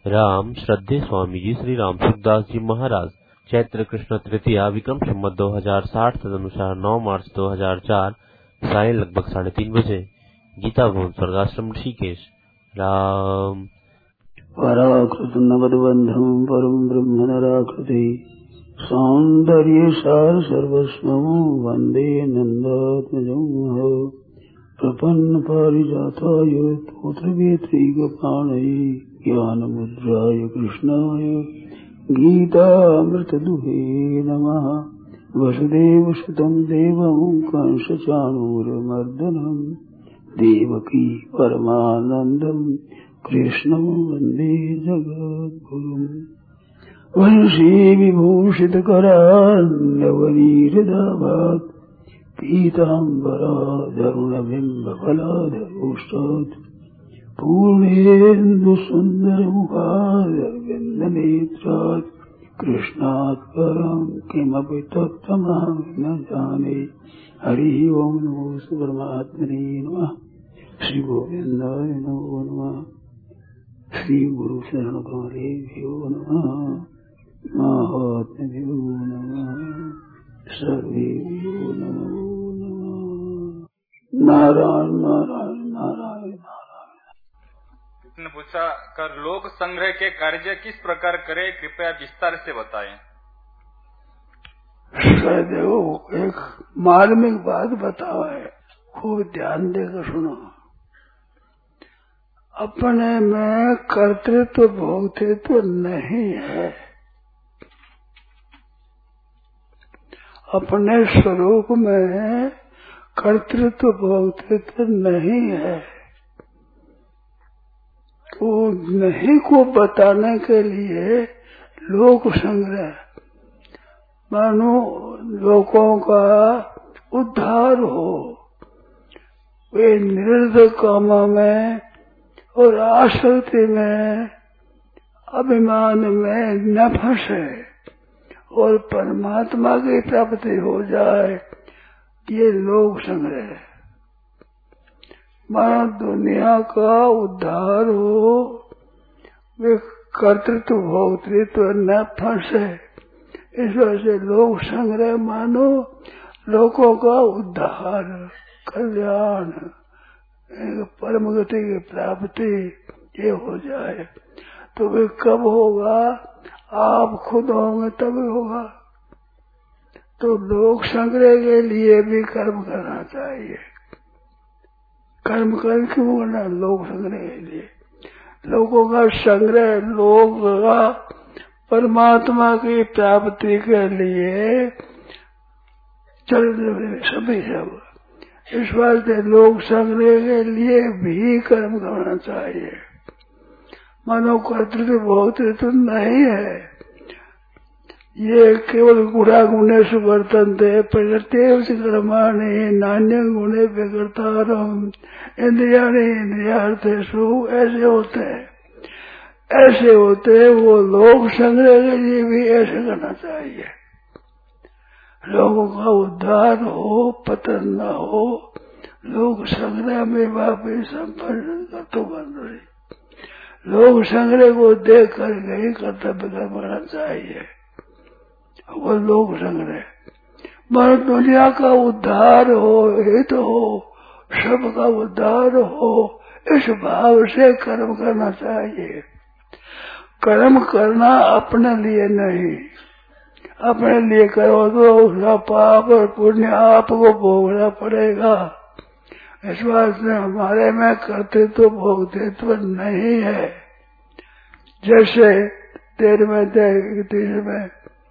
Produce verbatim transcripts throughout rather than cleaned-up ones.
राम श्रद्धेय स्वामी जी श्री राम सुखदास जी महाराज चैत्र कृष्ण तृतीया विक्रम संवत दो हजार साठ तदनुसार नौ मार्च दो हजार चार साय लगभग साढ़े तीन बजे गीता भवन स्वर्गाश्रम ऋषिकेश। राम पराकृत नवदबंधम परम ब्रह्म नराकृति सौंदर्य सार सर्वस्वं वंदे नंदात्मजं प्रपन्न पारिजाताय तोत्र वेत्रिकपाणये ज्ञानमुद्राय कृष्णाय गीतामृतदुहे नमः। वसुदेवसुतं देवं कंसचाणूरमर्दनं देवकी परमानन्दं कृष्णं वन्दे जगद्गुरुम्। वंशी विभूषितकरान्नवनीरदाभात् पीताम्बराधरुणबिम्बफलाधरोष्टात् पूर्णेन्दुसुन्दरमुखारविन्दनेत्रात् कृष्णात् परं किमपि तत्त्वमहं न जाने। हरि ओं नमो परमात्मने नमः। श्री गोविन्दाय नमो नमः। श्री गुरु शरण कमलेभ्यो नमः। महात्म्यो नमः। सर्वेभ्यो नमो नमः। नारायण नारायण नारायण नारायण। ने पूछा कर लोक संग्रह के कार्य किस प्रकार करे, कृपया विस्तार से बताएं। देखो एक मार्मिक बात बताओ है, खूब ध्यान देकर सुनो। अपने में कर्तृत्व भोक्तृत्व नहीं है, अपने स्वरूप में कर्तृत्व भोक्तृत्व नहीं है। तो नहीं को बताने के लिए लोक संग्रह मानो लोगों का उद्धार हो, वे निरंतर कामों में और आसक्ति में अभिमान में न फंसे और परमात्मा की प्राप्ति हो जाए, ये लोक संग्रह। मानो दुनिया का उद्धार हो, वे कर्तृत्व भोक्तृत्व न फंसे, इस वजह से लोक संग्रह मानो लोगों का उद्धार, कल्याण, परम गति की प्राप्ति ये हो जाए। तो वे कब होगा? आप खुद होंगे तभी होगा। तो लोक संग्रह के लिए भी कर्म करना चाहिए। कर्म कर क्यों करना? लोक संग्रह के लिए, लोगों का संग्रह, लोग का परमात्मा की प्राप्ति के लिए चल सभी सब। इस वास्ते लोक संग्रह के लिए भी कर्म करना चाहिए। मानो कर्तृत्व भोक्तृत्व नहीं है, ये केवल गुणा गुणे सुवर्तन्ते प्रकृतेव कर्माणि नान्य गुणे विकर्तारम इंद्रियाणि इंद्रियार्थेषु, ऐसे होते हैं। ऐसे होते वो लोक संग्रह के लिए भी ऐसे करना चाहिए। लोगों का उद्धार हो, पतन न हो, लोक संग्रह में वापिस संपन्न तो बन रही। लोक संग्रह को देख कर गई कर्तव्य करना चाहिए। वो लोक संग्रह मानो दुनिया का उद्धार हो, हित हो, सबका उद्धार हो, इस भाव से कर्म करना चाहिए। कर्म करना अपने लिए नहीं, अपने लिए करो तो उसका पाप और पुण्य आपको भोगना पड़ेगा। इस बात से हमारे में कर्तृत्व भोक्तृत्व नहीं है। जैसे तेरहवें तीस में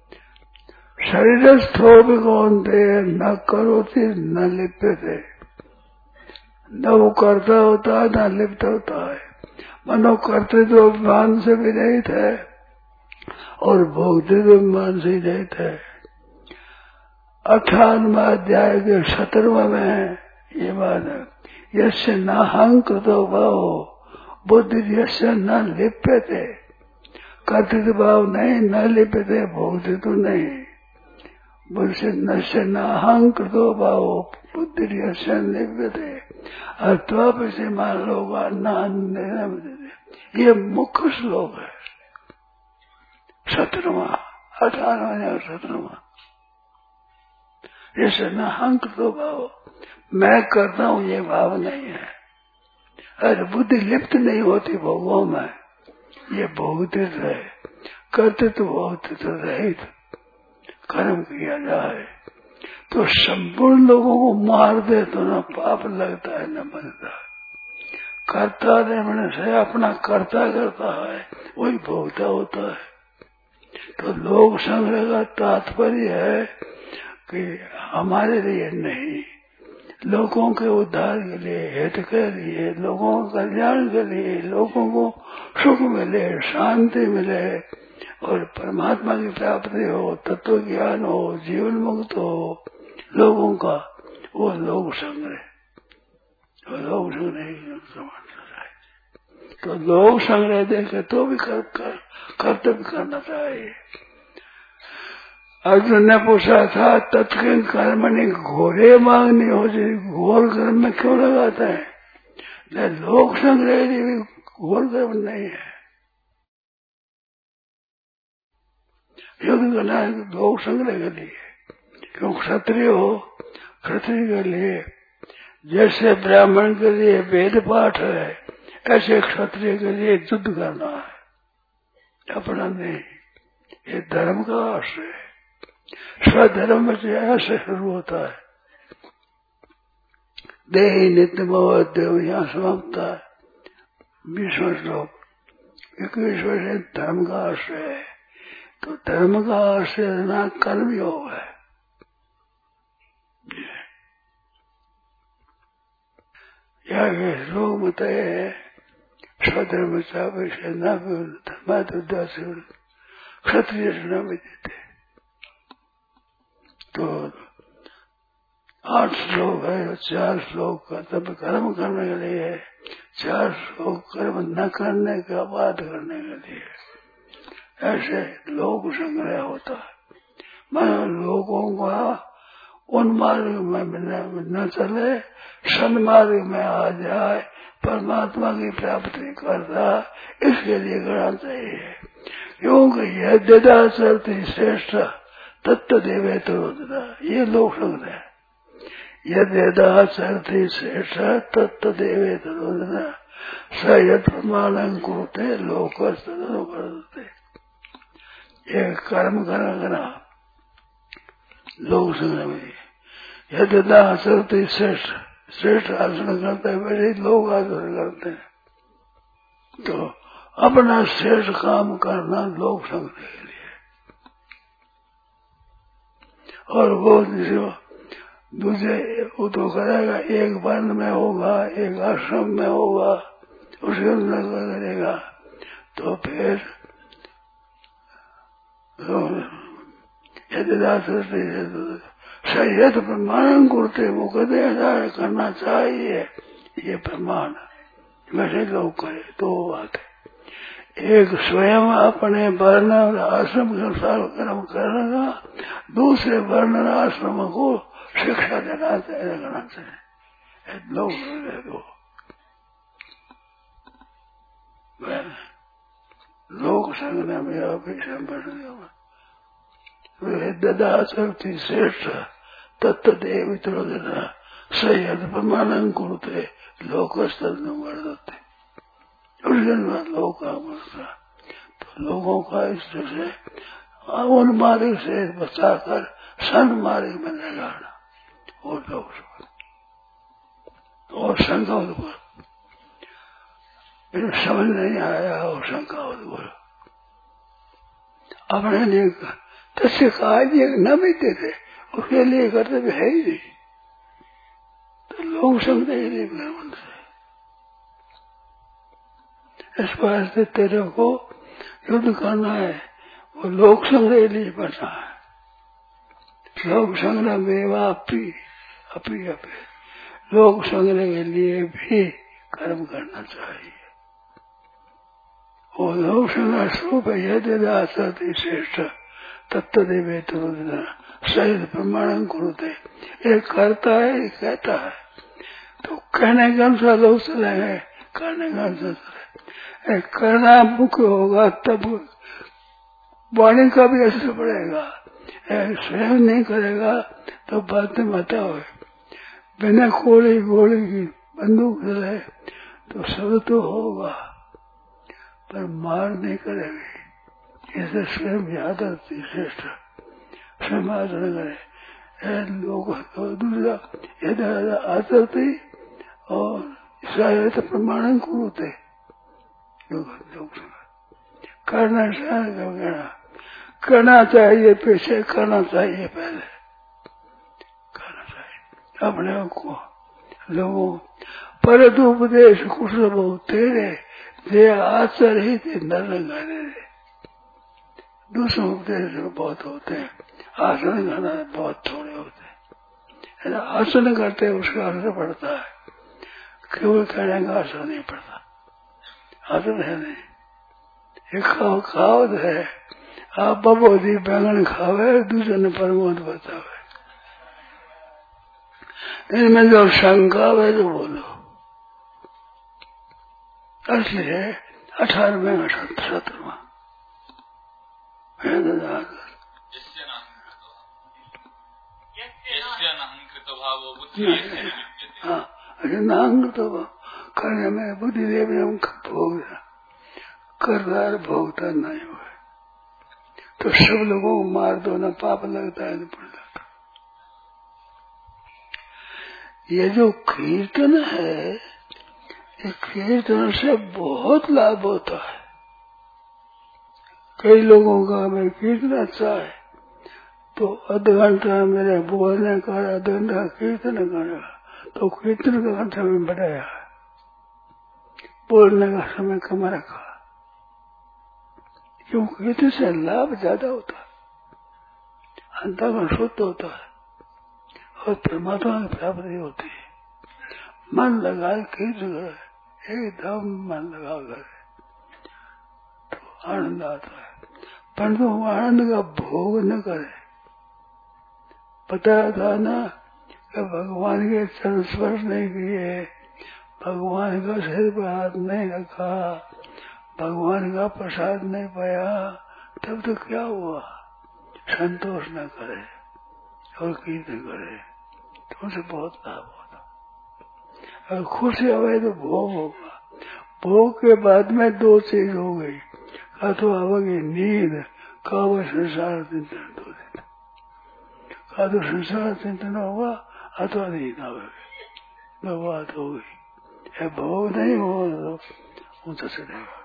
शरीर स्थो भी कौन थे न करो थी न लिप्त थे, न वो करता होता है न लिप्त होता है। मनो कर्तृत्व अभिमान से भी रहित है और भोक्तृत्व अभिमान से ही रहित है। अठारहवें अध्याय के सत्रहवें में ये बात है, यस्य न हंकृतो भाव बुद्धि यस्य न लिप्यते। कर्तृत्व भाव नहीं, न लिप्यते, भोक्तृत्व नहीं। बुद्धि नश्य न हंकृतो भाव बुद्धि यस्य लिप्यते। अथवा से मान लोगा न ये मुख्य श्लोक है, सत्रहवा, अठारहवा और सत्रहवा। जैसे न हंक तो भाव, मैं करता हूं ये भाव नहीं है। अरे बुद्धि लिप्त नहीं होती भोगों में, ये भोगते है। करते तो भोगते तो रहित कर्म किया जाए तो संपूर्ण लोगों को मार दे तो न पाप लगता है न बनता है। करता रहने से अपना करता करता है, वही भोगता होता है। तो लोक संग्रह का तात्पर्य है कि हमारे लिए नहीं, लोगों के उद्धार के लिए, हित के लिए, लोगों के कल्याण के लिए, लोगों को सुख मिले, शांति मिले और परमात्मा की प्राप्ति हो, तत्व ज्ञान हो, जीवन मुक्त हो लोगों का, वो लोक संग्रह, वो लोक संग्रह समझना चाहिए। तो लोक संग्रह देखे तो भी कर, कर, कर्तव्य करना चाहिए। अर्जुन ने पूछा था तत्किन कर्म नहीं घोरे मांगनी हो जाए, घोर कर्म में क्यों लगाता है? लोक संग्रह भी घोर कर्म नहीं है। युद्ध करना है लोक संग्रह के लिए, क्यों क्षत्रिय हो, क्षत्रिय के लिए जैसे ब्राह्मण के लिए वेद पाठ है, ऐसे क्षत्रिय के लिए युद्ध करना है, अपना नहीं। ये धर्म का आश्रय है। स्वधर्म में ऐसे शुरू होता है, देहि नित्य देव, यहाँ समाप्त है बीसवां श्लोक। इक्कीसवें से धर्म का आश्रय है, तो धर्म का आश्रय ना कर्म योग है। यह श्लोक बताए है स्वधर्म चाहे से न धर्मादुदा से क्षत्रिय से न भी देते। तो आठ श्लोक है, चार श्लोक कर्तव्य कर्म करने के लिए, चार श्लोक कर्म न करने का बात करने के लिए। ऐसे लोक संग्रह होता है, मन लोगों का उन मार्ग में न चले, सन्मार्ग में आ जाए, परमात्मा की प्राप्ति करता, इसके लिए करना चाहिए। क्योंकि यह देदा चलती श्रेष्ठ तत्व देवे तो ये लोक संग्रह है। यदा चरती श्रेष्ठ तत्व देवे तो सयत प्रमाण कुरुते लोक करते। ये कर्म करना लोक संग्रह में यदा चरती श्रेष्ठ श्रेष्ठ आचरण करते हैं, वैसे लोग आचरण करते हैं। तो अपना श्रेष्ठ काम करना लोक संग्रह के लिए। और वो दूसरे वो तो करेगा, एक वर्ण में होगा, एक आश्रम में होगा, उसके अंदर करेगा, तो फिर सही तो प्रमाण करते, वो कहते हैं करना चाहिए, ये प्रमाण वैसे लोग करे तो बात है। एक स्वयं अपने वर्ण और आश्रम के अनुसार कर्म करना, दूसरे वर्ण और आश्रम को शिक्षा देना चाहिए। लोग लोक संग्रह में अपेक्षा ददा शक्ति श्रेष्ठ तत्व देव सही प्रमाण करते लोक स्तर बढ़ते लोग का बढ़ता। तो लोगों का इस से उन मार्ग से बचाकर सन मार्ग में लगाना और लोग और शंका बोलो, समझ नहीं आया और शंका बोलो अपने लिए तस्य कार्य न भी देते, उसके लिए कर्तव्य है ही नहीं। तो लोग समझे ही नहीं ब्राह्मण से। इस बात से तेरे को युद्ध करना है, वो लोक संग्रह लिए बना है। लोक संग्रह बेवापी अपी अपे लोक संग्रह के लिए भी कर्म करना चाहिए। वो लोक संग्रह स्वरूप यदि श्रेष्ठ तत्व देवे तो सही प्रमाण करते, एक करता है एक कहता है, तो कहने के अनुसार लोग चले हैं, करने के अनुसार चले। करना मुख्य होगा तब वाणी का भी असर पड़ेगा। स्वयं नहीं करेगा तो बात में बता हो। बिना कोड़ी गोली की बंदूक चले तो सब तो होगा पर मार नहीं करेगी। इसे स्वयं याद आती श्रेष्ठ स्वयं आचरण करे। लोग तो दूसरा यदा आचरते और शायद प्रमाण कुरुते करना चाहिए। करना चाहिए पीछे करना चाहिए पहले करना चाहिए अपने को लोगों पर तो उपदेश कुछ बहुत तेरे जे आचर ही थे न लगाने दूसरे उपदेश बहुत होते हैं। आचरण करना बहुत थोड़े होते हैं। आचरण करते उसका असर पड़ता है। केवल कहने का असर नहीं पड़ता। आचरण है नहीं। एक खाओ खावत है आप बबोदी बैंगन खावे दूसरे ने परमोद बतावे। इनमें जो शंका है तो बोलो असली है अठारहवें सत्रहवा हाँ नांग तो करने में बुद्धि देव भोग करदार भोगता नहीं हुआ तो सब लोगों को मार दो ना पाप लगता है न पड़ जाता। ये जो कीर्तन है ये कीर्तन से बहुत लाभ होता है। कई लोगों का मैं कीर्तन अच्छा है तो आधा घंटा मेरे बोलने का आधा घंटा कीर्तन करना तो कीर्तन का घंटा में बढ़ाया बोलने का समय कम रखा क्योंकि इससे लाभ ज्यादा होता है। अंतःकरण शुद्ध होता है और परमात्मा की प्राप्ति होती है। मन लगा कीर्तन करे एकदम मन लगा करे तो आनंद आता है। परंतु आनंद का भोग न करे। पता था ना कि भगवान के चरण स्पर्श नहीं किए भगवान का सिर पर हाथ नहीं रखा भगवान का प्रसाद नहीं पाया तब तो क्या हुआ। संतोष न करे और कीर्तन करे तो उनसे बहुत लाभ होता। अगर खुशी आवे तो भोग होगा। भोग के बाद में दो चीज हो गई का तो आवेगी नींद का वह संसार चिंतन दो दिन का तो संसार चिंतन होगा अथवा नींद आवेगी। दो बात हो गई। भोग नहीं हो तो ऊंचा चलेगा।